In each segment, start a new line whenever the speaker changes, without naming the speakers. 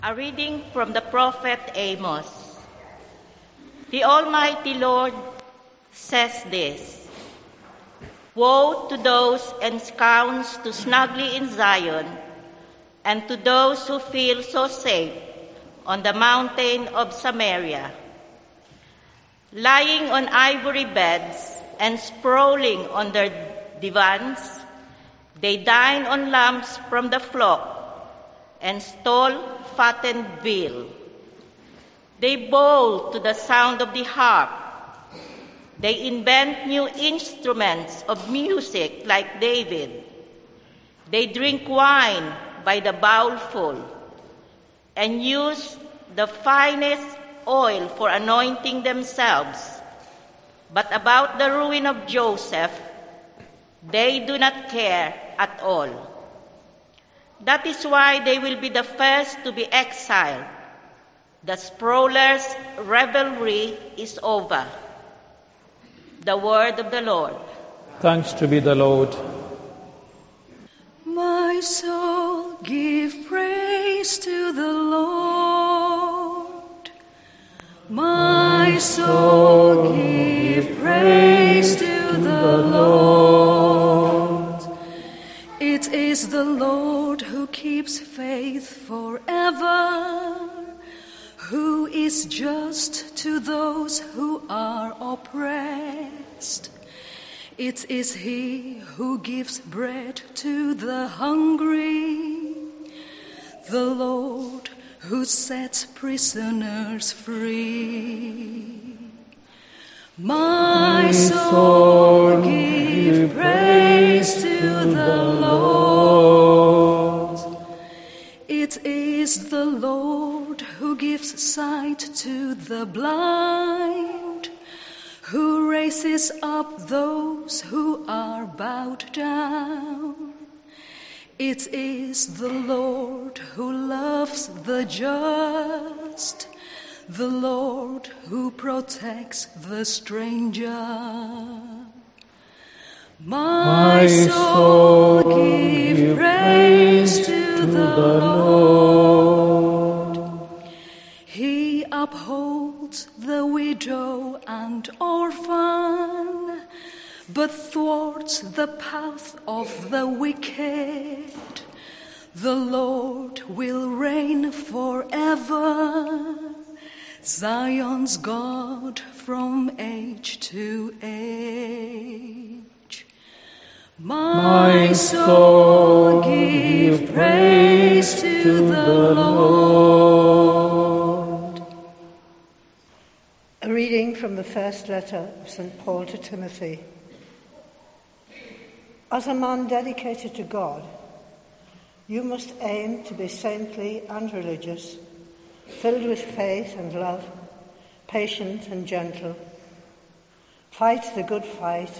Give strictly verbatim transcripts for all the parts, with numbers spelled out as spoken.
A reading from the prophet Amos. The Almighty Lord says this: Woe to those ensconced too snugly in Zion, and to those who feel so safe on the mountain of Samaria. Lying on ivory beds and sprawling on their divans, they dine on lambs from the flock and stole fattened veal. They bowl to the sound of the harp. They invent new instruments of music like David. They drink wine by the bowlful and use the finest oil for anointing themselves. But about the ruin of Joseph, they do not care at all. That is why they will be the first to be exiled. The sprawlers' revelry is over. The word of the Lord.
Thanks to be the Lord.
My soul, give praise to the Lord. My soul, give praise to the Lord. It is the Lord who keeps faith forever, who is just to those who are oppressed. It is he who gives bread to the hungry, the Lord who sets prisoners free. My soul, give praise to the Lord. It is the Lord who gives sight to the blind, who raises up those who are bowed down. It is the Lord who loves the just, the Lord who protects the stranger. My soul, give praise to the Lord. He upholds the widow and orphan, but thwarts the path of the wicked. The Lord will reign forever, Zion's God from age to age. My soul, give praise to the Lord.
A reading from the first letter of Saint Paul to Timothy. As a man dedicated to God, you must aim to be saintly and religious, filled with faith and love, patient and gentle. Fight the good fight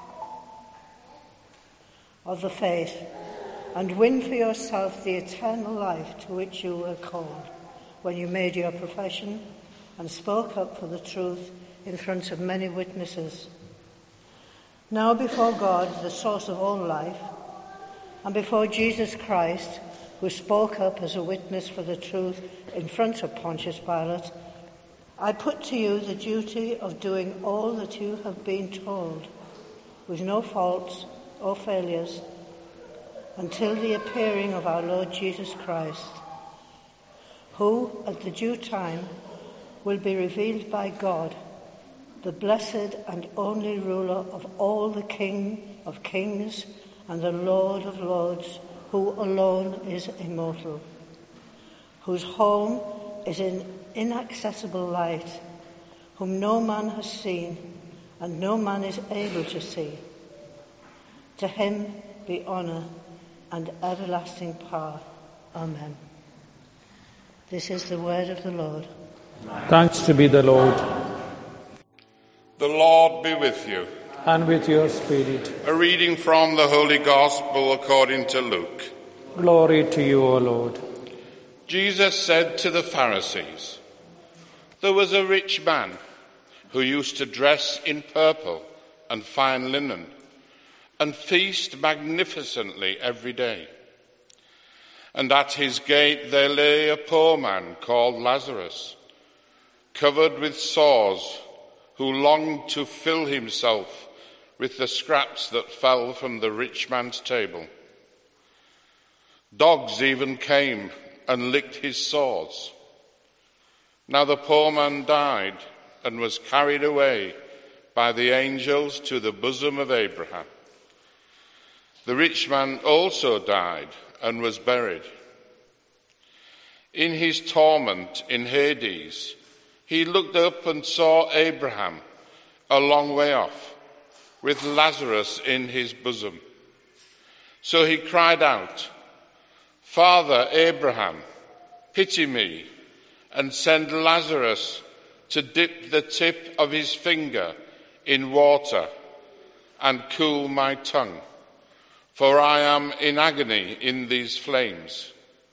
of the faith and win for yourself the eternal life to which you were called when you made your profession and spoke up for the truth in front of many witnesses. Now before God, the source of all life, and before Jesus Christ, who spoke up as a witness for the truth in front of Pontius Pilate, I put to you the duty of doing all that you have been told, with no faults or failures, until the appearing of our Lord Jesus Christ, who at the due time will be revealed by God, the blessed and only ruler of all, the King of kings and the Lord of lords, who alone is immortal, whose home is in inaccessible light, whom no man has seen and no man is able to see. To him be honour and everlasting power. Amen. This is the word of the Lord.
Thanks to be the Lord.
The Lord be with you.
And with your spirit.
A reading from the Holy Gospel according to Luke.
Glory to you, O Lord.
Jesus said to the Pharisees, "There was a rich man who used to dress in purple and fine linen and feast magnificently every day. And at his gate there lay a poor man called Lazarus, covered with sores, who longed to fill himself with the scraps that fell from the rich man's table. Dogs even came and licked his sores. Now the poor man died and was carried away by the angels to the bosom of Abraham. The rich man also died and was buried. In his torment in Hades, he looked up and saw Abraham a long way off, with Lazarus in his bosom. So he cried out, "Father Abraham, pity me, and send Lazarus to dip the tip of his finger in water and cool my tongue, for I am in agony in these flames."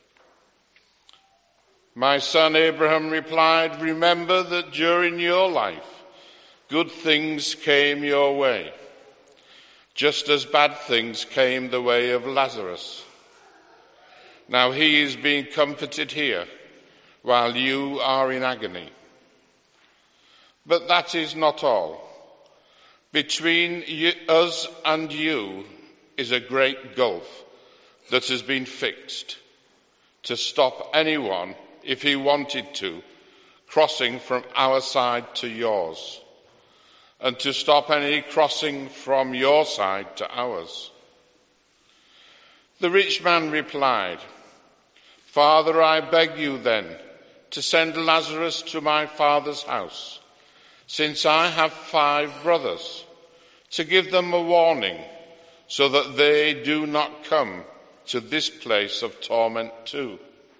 My son Abraham replied, "Remember that during your life good things came your way, just as bad things came the way of Lazarus. Now he is being comforted here, while you are in agony. But that is not all. Between you, us and you is a great gulf that has been fixed to stop anyone, if he wanted to, crossing from our side to yours, and to stop any crossing from your side to ours." The rich man replied, "Father, I beg you then to send Lazarus to my father's house, since I have five brothers, to give them a warning, so that they do not come to this place of torment too."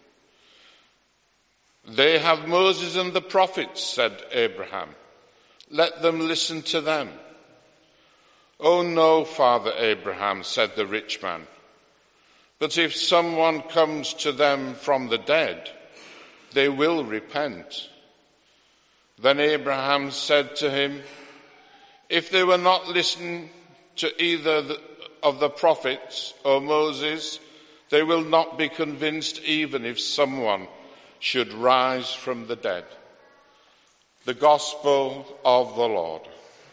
"They have Moses and the prophets," said Abraham. "Let them listen to them." "Oh no, Father Abraham," said the rich man, "but if someone comes to them from the dead, they will repent." Then Abraham said to him, "If they were not listening to either of the prophets or Moses, they will not be convinced even if someone should rise from the dead." The Gospel of the Lord.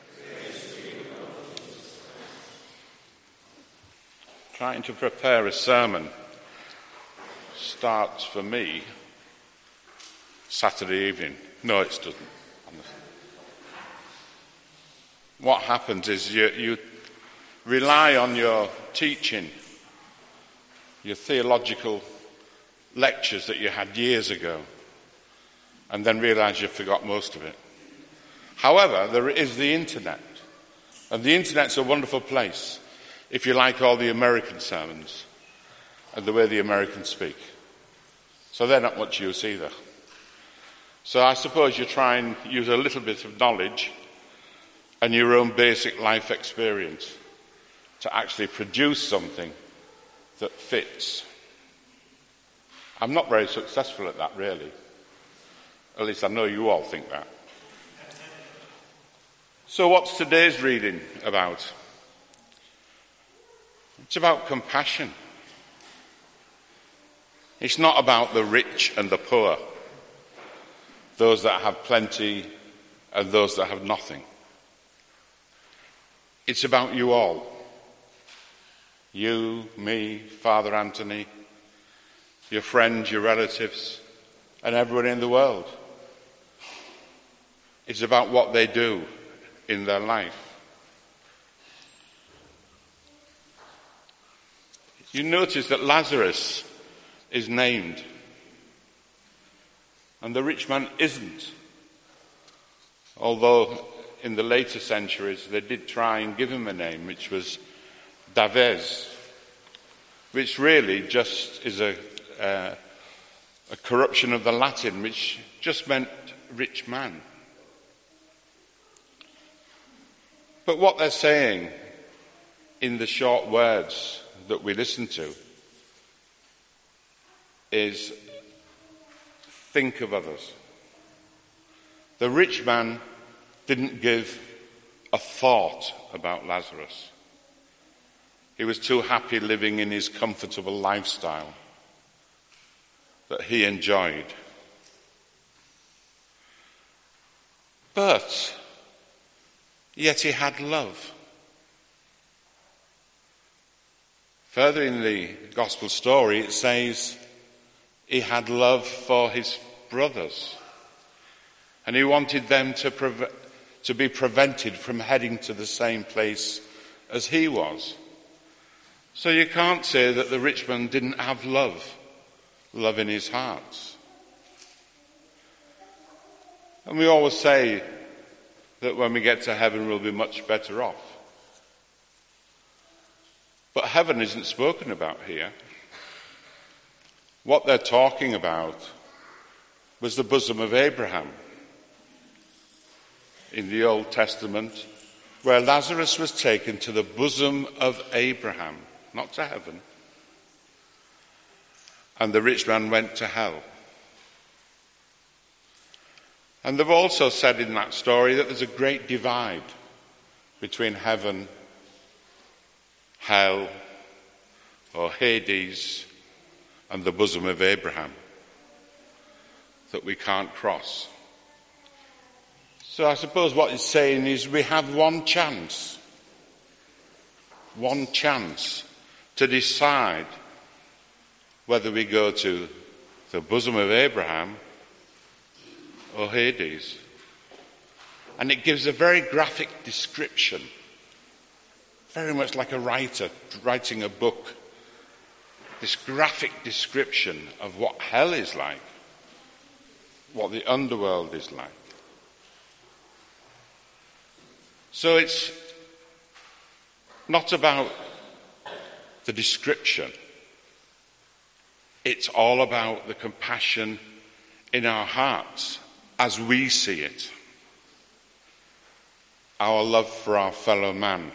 Trying to prepare a sermon starts for me Saturday evening. No, it doesn't. What happens is you, you rely on your teaching, your theological lectures that you had years ago, and then realise you've forgot most of it. However, there is the internet, and the internet's a wonderful place if you like all the American sermons and the way the Americans speak. So they're not much use either. So I suppose you try and use a little bit of knowledge and your own basic life experience to actually produce something that fits. I'm not very successful at that, really. At least I know you all think that. So what's today's reading about? It's about compassion. It's not about the rich and the poor, those that have plenty and those that have nothing. It's about you all. You, me, Father Anthony, your friends, your relatives, and everyone in the world. It's about what they do in their life. You notice that Lazarus is named, and the rich man isn't. Although in the later centuries they did try and give him a name, which was Davez, which really just is a, uh, a corruption of the Latin, which just meant rich man. But what they're saying in the short words that we listen to is, think of others. The rich man didn't give a thought about Lazarus. He was too happy living in his comfortable lifestyle. that he enjoyed. But yet he had love. Further in the gospel story, it says he had love for his brothers, and he wanted them to, pre- to be prevented from heading to the same place as he was. So you can't say that the rich man didn't have love, love in his heart. And we always say that when we get to heaven we'll be much better off. But heaven isn't spoken about here. What they're talking about was the bosom of Abraham in the Old Testament, where Lazarus was taken to the bosom of Abraham, not to heaven, and the rich man went to hell. And they've also said in that story that there's a great divide between heaven, hell, or Hades, and the bosom of Abraham that we can't cross. So I suppose what he's saying is we have one chance, one chance to decide whether we go to the bosom of Abraham or Hades. And it gives a very graphic description, very much like a writer writing a book, this graphic description of what hell is like, what the underworld is like. So it's not about the description. It's all about the compassion in our hearts as we see it. Our love for our fellow man.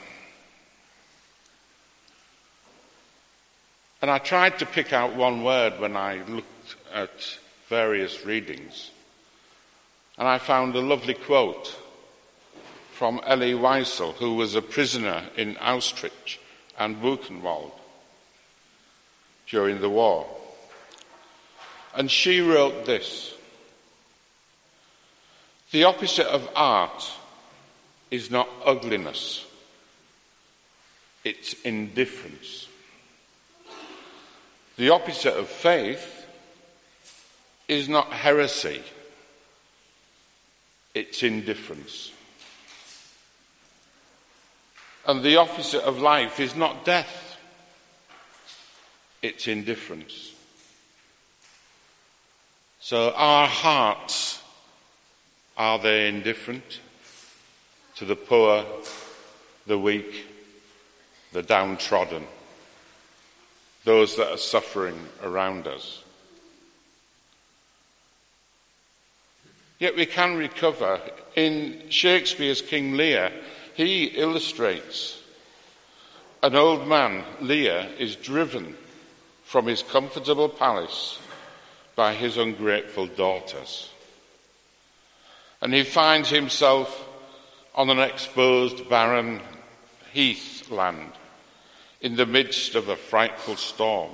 And I tried to pick out one word when I looked at various readings. And I found a lovely quote from Elie Wiesel, who was a prisoner in Auschwitz and Buchenwald during the war. And she wrote this: "The opposite of art is not ugliness, it's indifference. The opposite of faith is not heresy, it's indifference. And the opposite of life is not death, it's indifference." So our hearts, are they indifferent to the poor, the weak, the downtrodden, those that are suffering around us? Yet we can recover. In Shakespeare's King Lear, he illustrates an old man, Lear, is driven from his comfortable palace by his ungrateful daughters. And he finds himself on an exposed, barren heathland in the midst of a frightful storm.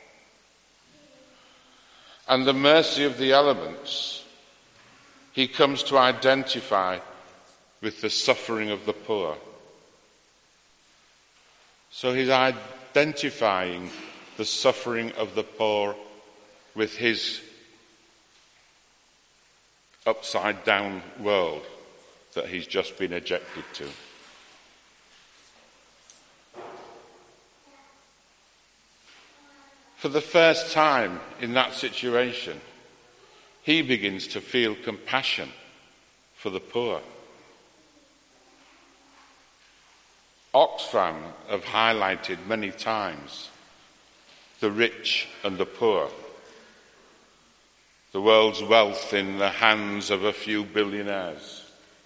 And the mercy of the elements, he comes to identify with the suffering of the poor. So he's identifying the suffering of the poor with his upside down world that he's just been ejected to. For the first time in that situation, he begins to feel compassion for the poor. Oxfam have highlighted many times the rich and the poor, the world's wealth in the hands of a few billionaires.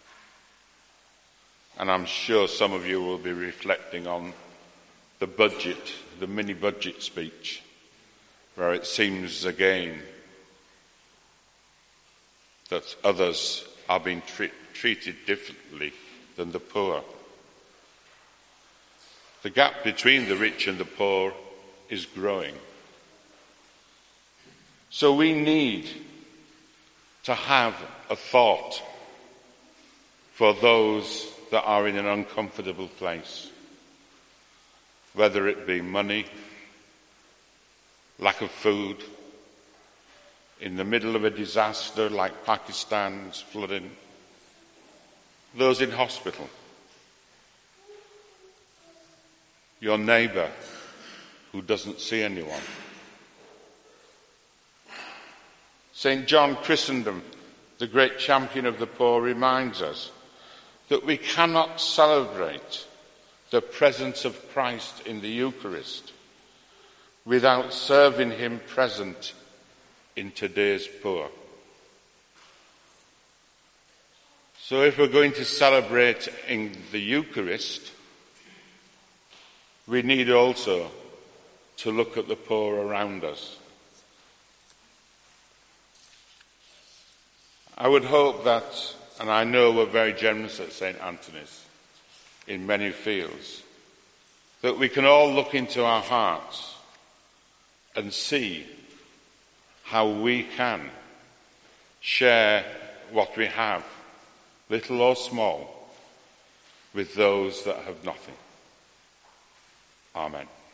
And I'm sure some of you will be reflecting on the budget, the mini budget speech, where it seems again that others are being tre- treated differently than the poor. The gap between the rich and the poor is growing. So we need to have a thought for those that are in an uncomfortable place, whether it be money, lack of food, in the middle of a disaster like Pakistan's flooding, those in hospital, your neighbour who doesn't see anyone. Saint John Chrysostom, the great champion of the poor, reminds us that we cannot celebrate the presence of Christ in the Eucharist without serving him present in today's poor. So if we're going to celebrate in the Eucharist, we need also to look at the poor around us. I would hope that, and I know we're very generous at Saint Anthony's in many fields, that we can all look into our hearts and see how we can share what we have, little or small, with those that have nothing. Amen.